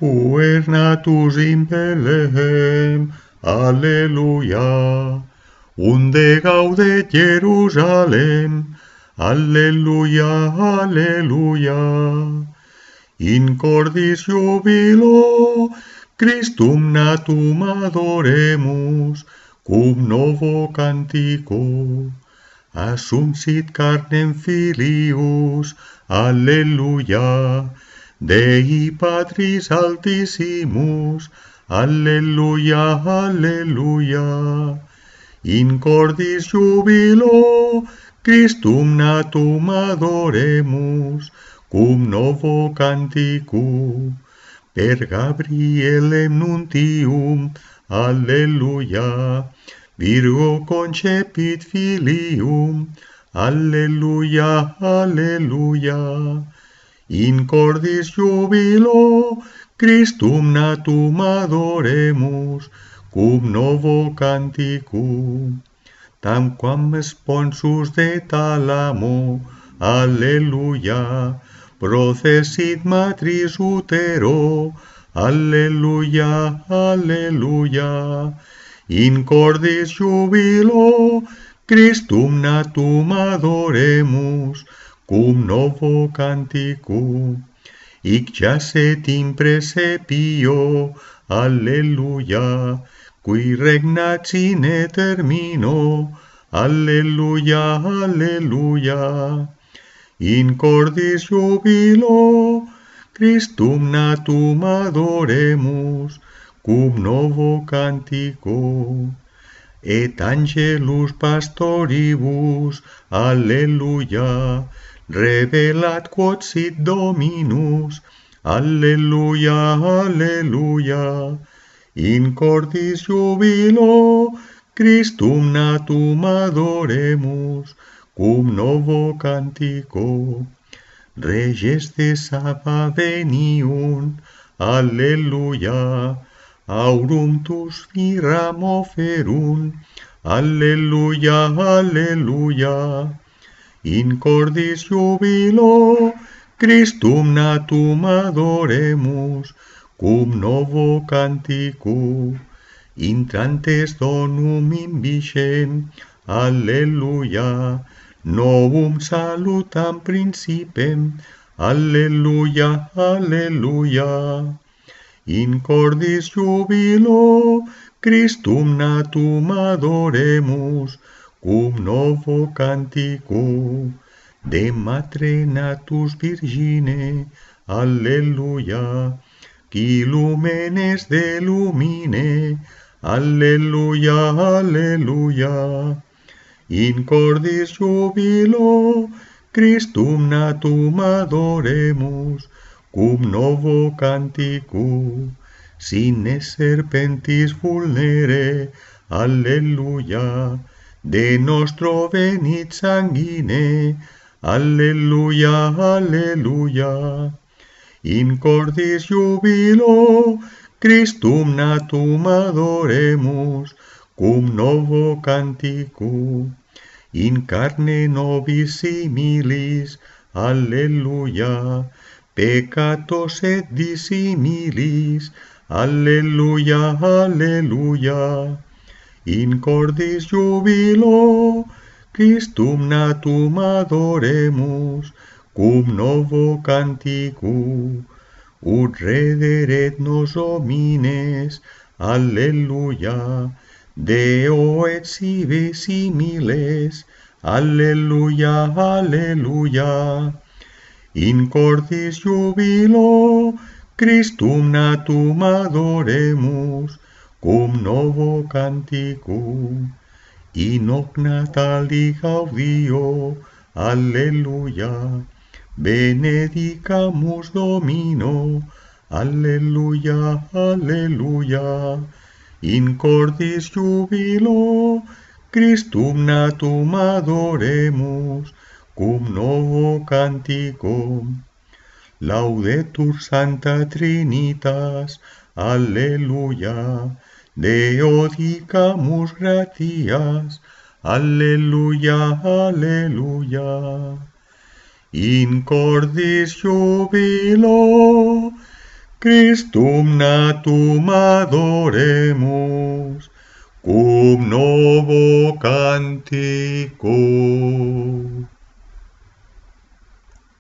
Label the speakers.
Speaker 1: Puernatus in Bethlehem, Alleluia. Unde gaudet Jerusalem, Alleluia, Alleluia. In cordis jubilo, Christum natum adoremus, cum novo cantico. Assumpsit carnem filius, Alleluia. Dei Patris altissimus, Alleluia, Alleluia. In cordis jubilo, Christum natum adoremus, cum novo canticum. Per Gabrielem nuntium, Alleluia. Virgo concepit filium, Alleluia, Alleluia. In cordis jubilo, Christum natum adoremus, cum novo canticum. Tamquam sponsus de thalamo, Alleluia. Processit matris utero, Alleluia, Alleluia. In cordis jubilo, Christum natum adoremus, cum novo canticum. Hic jacet in praesepio, Alleluia, qui regnat sine termino, Alleluia, Alleluia. In cordis jubilo, Christum natum adoremus, cum novo canticum. Et angelus pastoribus, Alleluia, revelat quod sit Dominus, Alleluia, Alleluia. In cordis jubilo, Christum natum adoremus, cum novo cantico. Reges de Saba veniunt, Alleluia. Aurum tus firam oferunt, Alleluia, Alleluia. In cordis jubilo, Christum natum adoremus, cum novo canticum. Intrantes donum imbicem, Alleluia. Novum salutam principem, Alleluia, Alleluia. In cordis jubilo, Christum natum adoremus, cum novo canticum. De matre natus virgine, Alleluia. Qui lumenes de lumine, Alleluia, Alleluia. In cordis jubilo, Christum natum adoremus, cum novo canticum. Sine serpentis vulnere, Alleluia. De nostro venit sanguine, Alleluia, Alleluia. In cordis jubilo, Christum natum adoremus, cum novo canticum. In carne nobis similis, Alleluia. Peccatos et dissimilis, Alleluia, Alleluia. In cordis jubilo, Christum natum adoremus, cum novo canticum. Ut rederet nos homines, Alleluia. Deo et sive similes, Alleluia, Alleluia. In cordis jubilo, Christum natum adoremus, cum novo canticum. In hoc natali gaudio, Alleluia. Benedicamus Domino, Alleluia, Alleluia. In cordis jubilo, Christum natum adoremus, cum novo canticum. Laudetur Sancta Trinitas, Alleluia. Deo dicamus gratias, Alleluia, Alleluia. In cordis jubilo, Christum natum adoremus, cum novo canticum.